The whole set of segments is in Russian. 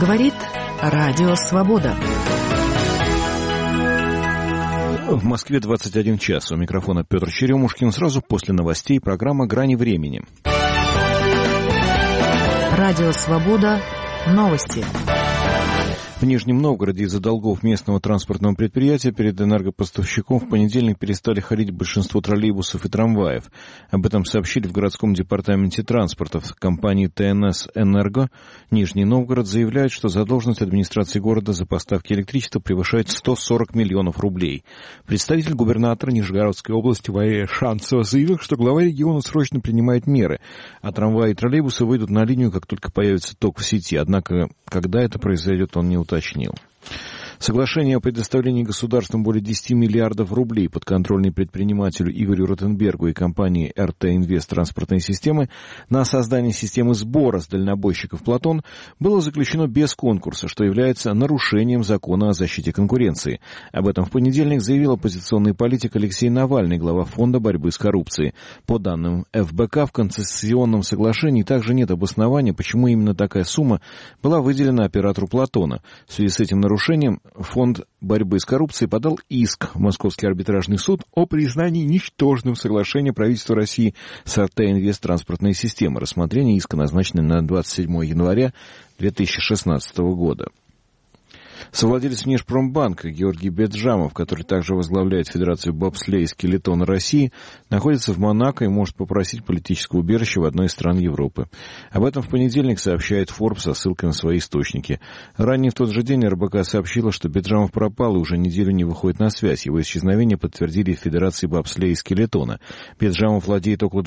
Говорит Радио Свобода. В Москве 21 час. У микрофона Петр Черемушкин. Сразу после новостей программа «Грани времени». Радио Свобода. Новости. В Нижнем Новгороде из-за долгов местного транспортного предприятия перед энергопоставщиком в понедельник перестали ходить большинство троллейбусов и трамваев. Об этом сообщили в городском департаменте транспорта. В компании ТНС «Энерго» Нижний Новгород заявляют, что задолженность администрации города за поставки электричества превышает 140 миллионов рублей. Представитель губернатора Нижегородской области Валерия Шанцева заявил, что глава региона срочно принимает меры, а трамваи и троллейбусы выйдут на линию, как только появится ток в сети. Однако, когда это произойдет, он не уточнил. Соглашение о предоставлении государством более 10 миллиардов рублей подконтрольной предпринимателю Игорю Ротенбергу и компании РТ Инвест транспортные системы на создание системы сбора с дальнобойщиков «Платон» было заключено без конкурса, что является нарушением закона о защите конкуренции. Об этом в понедельник заявил оппозиционный политик Алексей Навальный, глава Фонда борьбы с коррупцией. По данным ФБК, в концессионном соглашении также нет обоснования, почему именно такая сумма была выделена оператору «Платона». В связи с этим нарушением Фонд борьбы с коррупцией подал иск в Московский арбитражный суд о признании ничтожным соглашения правительства России с РТ Инвест транспортные системы. Рассмотрение иска назначено на 27 января 2016 года. Совладелец Внешпромбанка Георгий Беджамов, который также возглавляет Федерацию бобслея и скелетона России, находится в Монако и может попросить политическое убежище в одной из стран Европы. Об этом в понедельник сообщает Forbes со ссылкой на свои источники. Ранее в тот же день РБК сообщила, что Беджамов пропал и уже неделю не выходит на связь. Его исчезновение подтвердили в Федерации бобслея и скелетона. Беджамов владеет около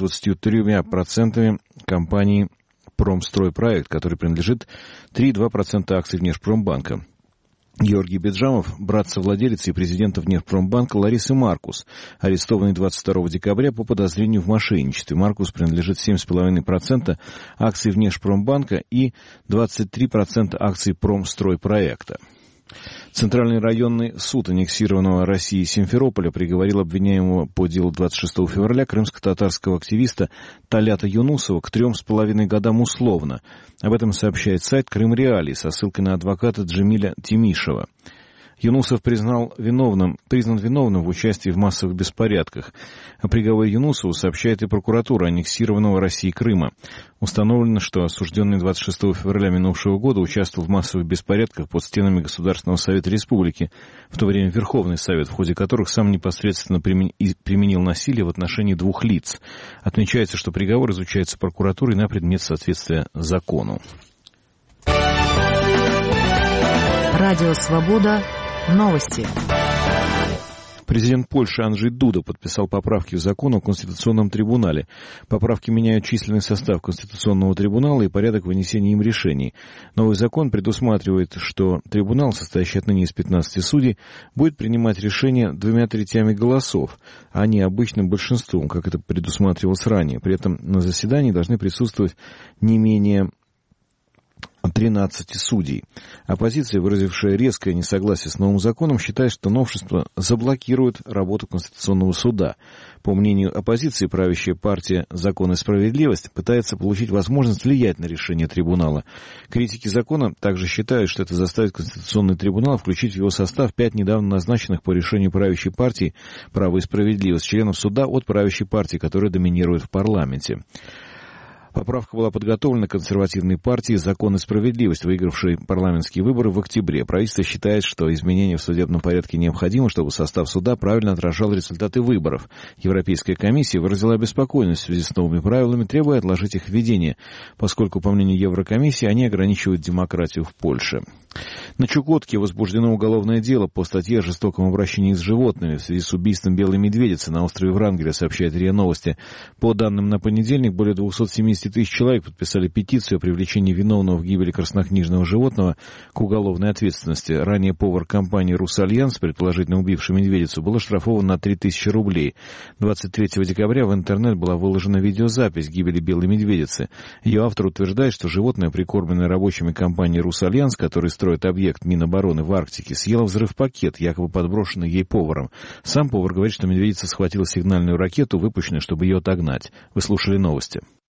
23% компании «Промстройпроект», которой принадлежит 3,2% акций Внешпромбанка. Георгий Беджамов, брат совладелицы и президента Внешпромбанка Ларисы Маркус, арестованный 22 декабря по подозрению в мошенничестве. Маркус принадлежит 7,5% акций Внешпромбанка и 23% акций Промстройпроекта. Центральный районный суд аннексированного России Симферополя приговорил обвиняемого по делу 26 февраля крымско-татарского активиста Талята Юнусова к 3,5 годам условно. Об этом сообщает сайт «Крым Реалии» со ссылкой на адвоката Джемиля Тимишева. Юнусов признан виновным в участии в массовых беспорядках. О приговоре Юнусову сообщает и прокуратура аннексированного России Крыма. Установлено, что осужденный 26 февраля минувшего года участвовал в массовых беспорядках под стенами Государственного совета республики, в то время Верховный совет, в ходе которых сам непосредственно применил насилие в отношении 2 лиц. Отмечается, что приговор изучается прокуратурой на предмет соответствия закону. Радио Свобода. Новости. Президент Польши Анджей Дуда подписал поправки в закон о Конституционном трибунале. Поправки меняют численный состав Конституционного трибунала и порядок вынесения им решений. Новый закон предусматривает, что трибунал, состоящий отныне из 15 судей, будет принимать решения 2/3 голосов, а не обычным большинством, как это предусматривалось ранее. При этом на заседании должны присутствовать не менее 13 судей. Оппозиция, выразившая резкое несогласие с новым законом, считает, что новшества заблокируют работу Конституционного суда. По мнению оппозиции, правящая партия «Закон и справедливость» пытается получить возможность влиять на решение трибунала. Критики закона также считают, что это заставит Конституционный трибунал включить в его состав 5 недавно назначенных по решению правящей партии «Право и справедливость» членов суда от правящей партии, которая доминирует в парламенте. Поправка была подготовлена консервативной партией «Закон и справедливость», выигравшей парламентские выборы в октябре. Правительство считает, что изменения в судебном порядке необходимы, чтобы состав суда правильно отражал результаты выборов. Европейская комиссия выразила обеспокоенность в связи с новыми правилами, требуя отложить их введение, поскольку, по мнению Еврокомиссии, они ограничивают демократию в Польше. На Чукотке возбуждено уголовное дело по статье о жестоком обращении с животными в связи с убийством белой медведицы на острове Врангеля, сообщает РИА Новости. По данным на понедельник, более 270 тысяч человек подписали петицию о привлечении виновного в гибели краснокнижного животного к уголовной ответственности. Ранее повар компании «Русальянс», предположительно убивший медведицу, был оштрафован на 3000 рублей. 23 декабря в интернет была выложена видеозапись гибели белой медведицы. Ее автор утверждает, что животное, прикормленное рабочими компании «Русальянс», который строит объект Минобороны в Арктике, съела взрыв-пакет, якобы подброшенный ей поваром. Сам повар говорит, что медведица схватила сигнальную ракету, выпущенную, чтобы ее отогнать. Вы слушали новости.